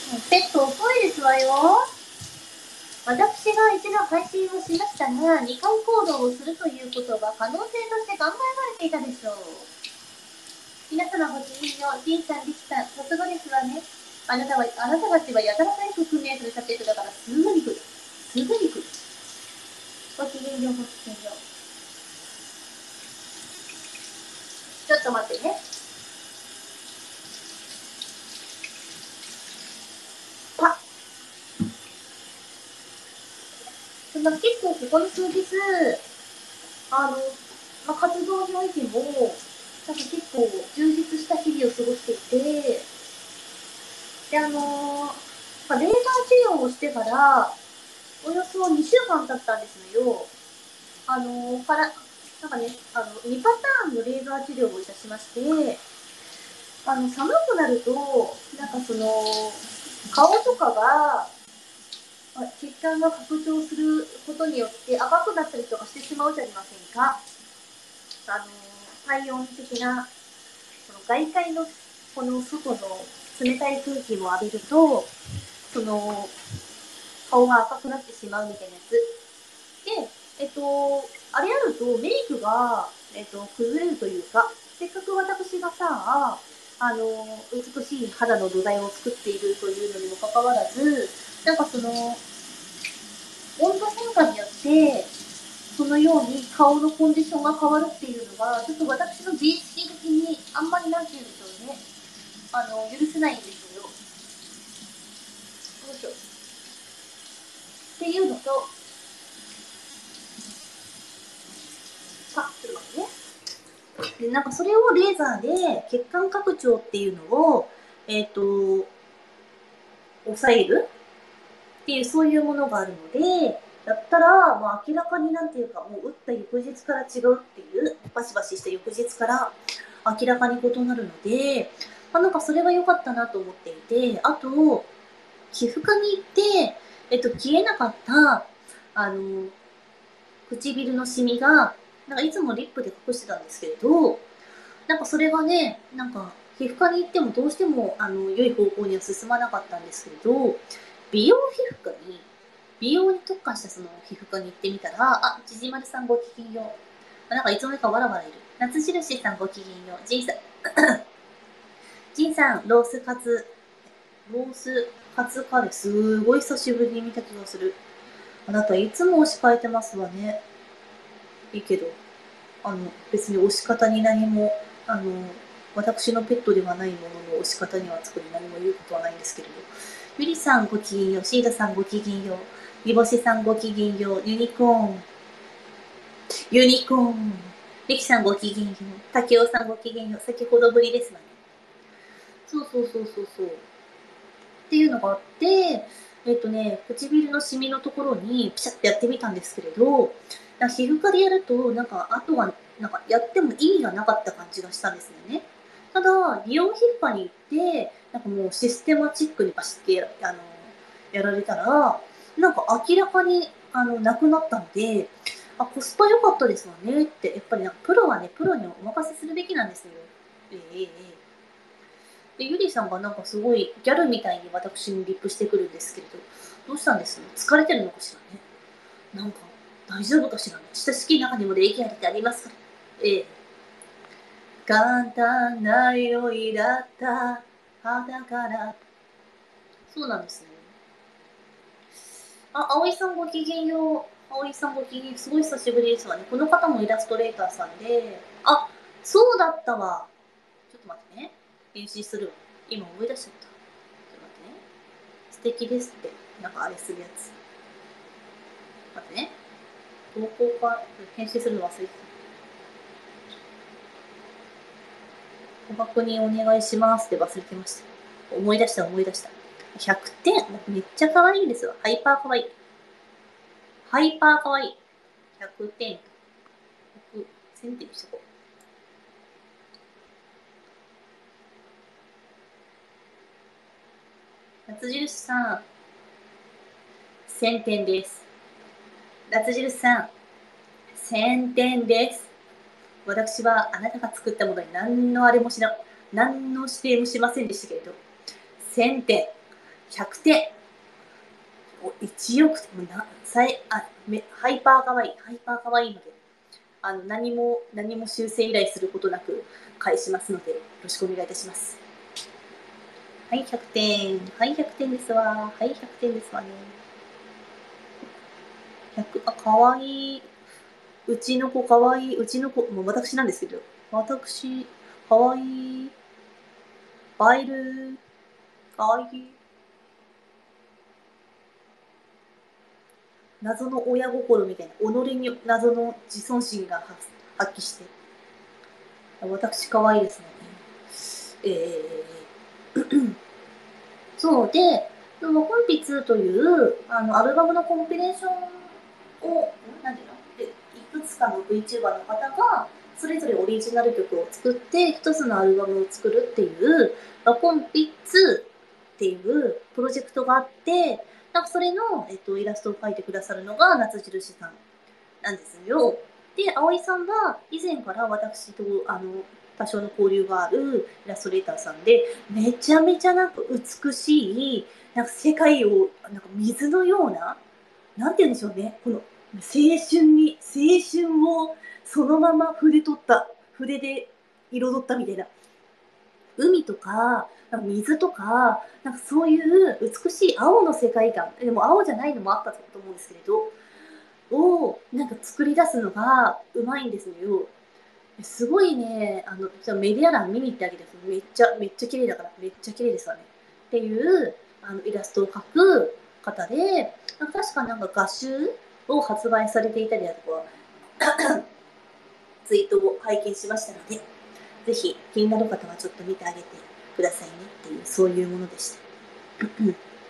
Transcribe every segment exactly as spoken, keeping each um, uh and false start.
ペット遅いですわよ。私が一度配信をしましたが、にかい行動をするということが可能性として考えられていたでしょう。皆様ごきげんよう、じいさん、りきさん、さすがですわね。あなたは、あなたたちはやたら早く訓練されたペットだからすぐに来る。すぐに来る。ごきげんよう、ごきげんよう。ちょっと待ってね。パッ。そんな結構ここの数日、あの、まあ、活動においても、なんか結構充実した日々を過ごしていて、で、あのー、まあ、レーザー治療をしてから、およそにしゅうかん経ったんですよ。あのー、から、なんかね、あの、にパターンのレーザー治療をいたしまして、あの、寒くなると、なんかその、顔とかが、血管が拡張することによって赤くなったりとかしてしまうじゃありませんか。あの、体温的な、その外界のこの外の冷たい空気も浴びると、その、顔が赤くなってしまうみたいなやつ。で、えっと、あれやるとメイクが、えっと、崩れるというか、せっかく私がさ、あの、美しい肌の土台を作っているというのにもかかわらず、なんかその、温度変化によって、そのように顔のコンディションが変わるっていうのが、ちょっと私の自意識的にあんまりなんて言うんでしょうね。あの、許せないんですよ。よいしょ。っていうのと、あ、ちょっと待ってね。で、なんかそれをレーザーで血管拡張っていうのを、えっと、抑えるっていう、そういうものがあるので、だったら、まあ、明らかになんていうか、もう打った翌日から違うっていう、バシバシした翌日から明らかに異なるので、まあ、なんかそれは良かったなと思っていて、あと、皮膚科に行って、えっと、消えなかった、あの、唇のシミが、なんかいつもリップで隠してたんですけれど、なんかそれがね、なんか皮膚科に行ってもどうしてもあの良い方向には進まなかったんですけど、美容皮膚科に、美容に特化したその皮膚科に行ってみたら、あ、ちじまるさんごきげんよう。なんかいつの間にかわらわらいる。夏印さんごきげんよう。ジンさん、ジンさん、ロースカツ、ロースカツカレー、すごい久しぶりに見た気がする。あなたいつも推し変えてますわね。いいけど、あの、別に推し方に何も、あの、私のペットではないものの推し方には特に何も言うことはないんですけれど。ゆりさんごきげんよう、シーダさんごきげんよう、リボシさんごきげんよう、ユニコーン、ユニコーン、リキさんごきげんよう、タケオさんごきげんよう、先ほどぶりですわね。そうそうそうそうそう。っていうのがあって、えっとね、唇のシミのところにピシャってやってみたんですけれど、皮膚科でやると、なんか、あとは、なんか、やっても意味がなかった感じがしたんですよね。ただ、美容皮膚科に行って、なんかもうシステマチックにバシってや、あの、やられたら、なんか明らかに、あの、なくなったので、あ、コスパ良かったですわねって、やっぱりなんかプロはね、プロにお任せするべきなんですよ。ええええ。で、ゆりさんがなんかすごいギャルみたいに私にリップしてくるんですけれど、どうしたんです疲れてるのかしらね。なんか、大丈夫かしらね。親しき中にも礼儀ありってありますから。ええ。簡単な匂いだった肌から。そうなんですね。あ、葵さんごきげんよう。葵さんごきげんよう。すごい久しぶりですわね。この方もイラストレーターさんで、あ、そうだったわ。ちょっと待ってね。返信するわ。今思い出しちゃった。ちょっと待ってね。素敵ですって。なんかあれするやつ。待ってね。投稿か、編集するの忘れてた。ご確認お願いしますって忘れてました。思い出した思い出した。ひゃくてん。めっちゃ可愛いんですよ。ハイパー可愛い。ハイパー可愛い。ひゃくてん。ひゃく、せんてんにしとこう。夏印さん、せんてんです。夏印さん、せんてんです。私はあなたが作ったものに何のあれもしな、何の指定もしませんでしたけれど、せんてん。 ひゃくてん。いちおくてん。なさいあめハイパーかわいい。ハイパーかわいいので、あの何も、何も修正依頼することなく返しますので、よろしくお願いいたします。はい、ひゃくてん。はい、ひゃくてんですわ。はい、ひゃくてんですわね。ひゃく、あ、かわいい。うちの子かわいい。うちの子、もう私なんですけど、私、かわいい。バイル、かわいい。謎の親心みたいな、己に謎の自尊心が発揮して、私かわいいですね。えー、そうで、コンピツというあのアルバムのコンピレーションを、なんていうので、いくつかの VTuber の方が、それぞれオリジナル曲を作って、一つのアルバムを作るっていう、コンピツっていうプロジェクトがあって、なんかそれの、えっと、イラストを描いてくださるのが夏印さんなんですよ。で、葵さんは以前から私とあの多少の交流があるイラストレーターさんで、めちゃめちゃなんか美しい、なんか世界をなんか水のような、なんて言うんでしょうね、この青春に、青春をそのまま筆取った、筆で彩ったみたいな。海とか、なんか水とか、なんかそういう美しい青の世界観、でも青じゃないのもあったと思うんですけれど、をなんか作り出すのがうまいんですよ。すごいね、あのメディア欄見に行ってあげて、めっちゃめっちゃ綺麗だから、めっちゃ綺麗ですわね。っていうあのイラストを描く方で、確かなんか画集を発売されていたりだとか、ツイートを拝見しましたので、ぜひ気になる方はちょっと見てあげてくださいねっていう、そういうものでした。ち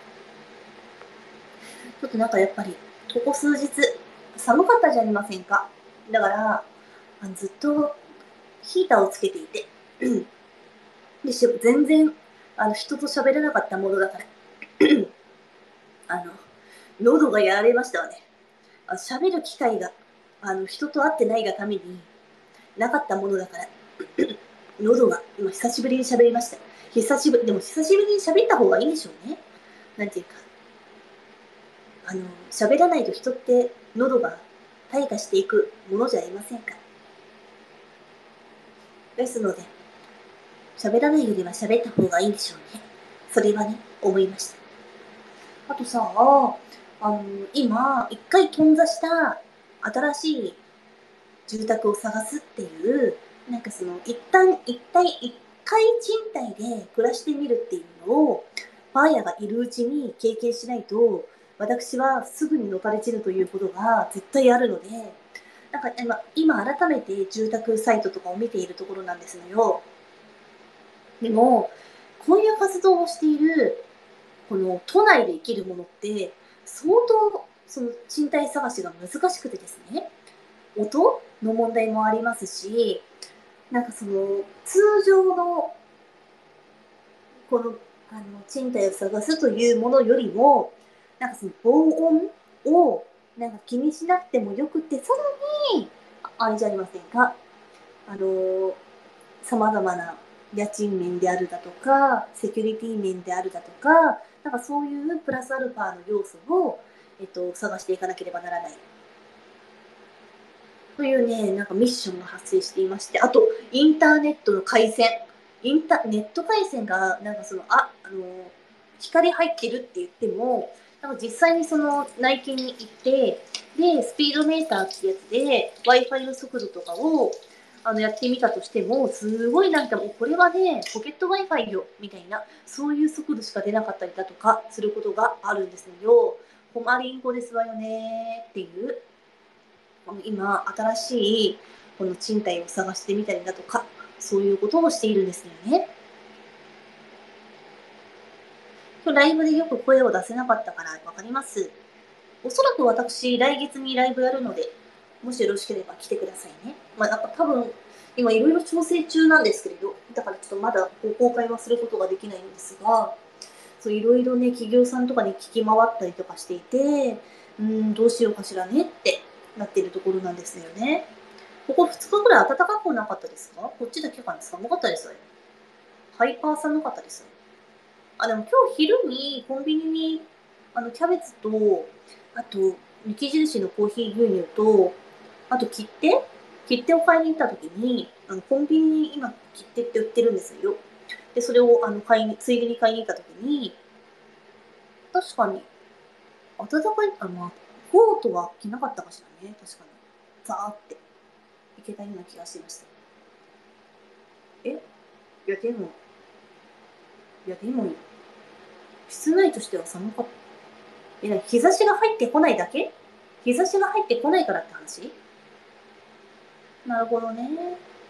ょっとなんかやっぱり、ここ数日、寒かったじゃありませんか。だから、あのずっとヒーターをつけていて、で全然あの人と喋れなかったものだからあの喉がやられましたわね。喋る機会があの人と会ってないがためになかったものだから喉が今久しぶりに喋りました。久しぶりでも久しぶりに喋った方がいいんでしょうね。なんていうか、あの喋らないと人って喉が退化していくものじゃありませんか。ですので、喋らないよりは喋った方がいいんでしょうね。それはね、思いました。あとさ、あの今、一回頓挫した新しい住宅を探すっていう、なんかその、一旦、一体、一回賃貸で暮らしてみるっていうのを、バーヤがいるうちに経験しないと、私はすぐにのたれ散るということが絶対あるので、なんか今、今改めて住宅サイトとかを見ているところなんですよ。でも、こういう活動をしている、この都内で生きるものって、相当、その賃貸探しが難しくてですね、音の問題もありますし、なんかその、通常の、この、あの、賃貸を探すというものよりも、なんかその防音を、なんか気にしなくてもよくて、さらに、あれじゃありませんか、あの、様々な家賃面であるだとか、セキュリティ面であるだとか、なんかそういうプラスアルファの要素を、えっと、探していかなければならない。というね、なんかミッションが発生していまして、あと、インターネットの回線。インタネット回線が、なんかその、あ、あの、光入ってるって言っても、なんか実際にその内見に行って、で、スピードメーターってやつで、Wi-Fi の速度とかを、あの、やってみたとしても、すごいなんかもうこれはね、ポケット Wi-Fi よ、みたいな、そういう速度しか出なかったりだとかすることがあるんですよ。コマリンコですわよねっていう。今、新しいこの賃貸を探してみたりだとか、そういうことをしているんですよね。今日ライブでよく声を出せなかったからわかります。おそらく私、来月にライブやるので、もしよろしければ来てくださいね。まあ、なんか多分、今いろいろ調整中なんですけれど、だからちょっとまだご公開はすることができないんですが、そういろいろね、企業さんとかに聞き回ったりとかしていて、うーん、どうしようかしらねってなっているところなんですよね。ここふつかぐらい暖かくなかったですか？こっちだけかな、寒かったですよ。ハイパー寒かったです。 あ、でも今日昼にコンビニに、あの、キャベツと、あと、雪印のコーヒー牛乳と、あと切手切手を買いに行った時に、あの、コンビニに今切手って売ってるんですよ。で、それを、あの、買いに、ついでに買いに行った時に、確かに、暖かい、あ、まあ、コートは着なかったかしらね。確かに。ザーっていけたような気がしました。えいや、でも、いや、でも、室内としては寒かった。え、日差しが入ってこないだけ日差しが入ってこないからって話。なるほどね。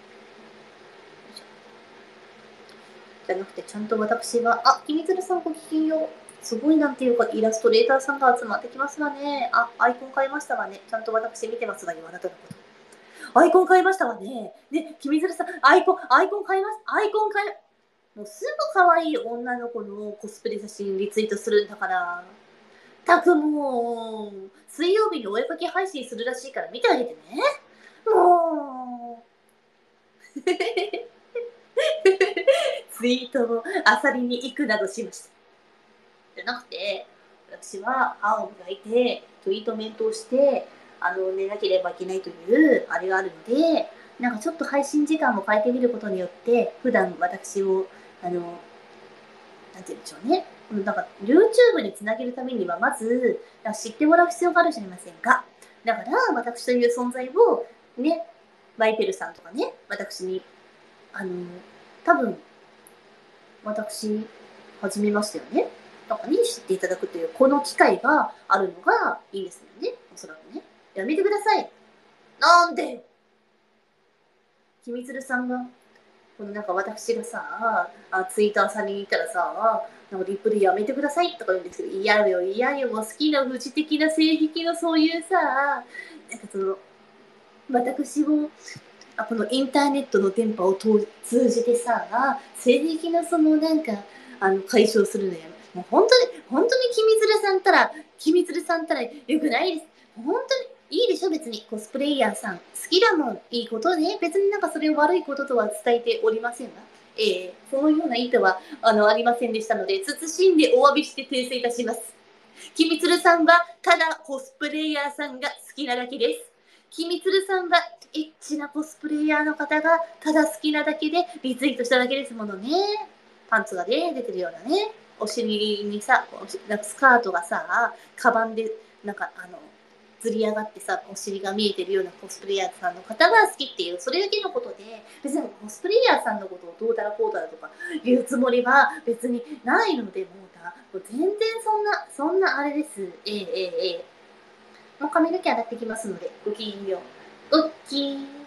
じゃなくて、ちゃんと私が、あ、きみつるさんごきげんよう。すごいなんていうか、イラストレーターさんが集まってきますわね。あ、アイコン変えましたわね。ちゃんと私見てますわよ、あなたのこと。アイコン変えましたわね。ね、きみつるさん、アイコン、アイコン変えます。アイコン変え、もうすぐ可愛い女の子のコスプレ写真リツイートするんだから。たくもう、水曜日にお絵かき配信するらしいから見てあげてね。もう。ツイートをあさりに行くなどしました。じゃなくて、私は歯を磨いて、トリートメントをして、あの、寝なければいけないという、あれがあるので、なんかちょっと配信時間を変えてみることによって、普段私を、あの、なんて言うんでしょうね。なんか YouTube につなげるためには、まず、知ってもらう必要があるじゃありませんか。だから、私という存在を、ね、ワイペルさんとかね、私に、あの、多分、私、始めましたよね。とかに知っていただくという、この機会があるのがいいですよね。おそらくね。やめてください。なんできみつるさんが、このなんか私がさ、あツイッターさんに言ったらさ、なんかリップでやめてくださいとか言うんですけど、嫌よ、嫌よ、もう好きな不知的な性癖のそういうさ、なんかその、私を、あこのインターネットの電波を通じてさ、性癖のそのなんか、あの、解消するのよ。もう本当に、本当にきみつるさんたら、きみつるさんたらよくないです。本当に。いいでしょ別にコスプレイヤーさん好きだもんいいことね別になんかそれを悪いこととは伝えておりませんがえー、そのような意図はあのありませんでしたので謹んでお詫びして訂正いたしますきみつるさんはただコスプレイヤーさんが好きなだけですきみつるさんはエッチなコスプレイヤーの方がただ好きなだけでリツイートしただけですものねパンツがね出てるようなねお尻にさなんかスカートがさカバンでなんかあのずり上がってさお尻が見えてるようなコスプレイヤーさんの方が好きっていうそれだけのことで別にコスプレイヤーさんのことをどうだらこうだらとか言うつもりは別にないのでもうだもう全然そんなそんなあれですええええええもう髪の毛洗ってきますのでごきげんようおっきー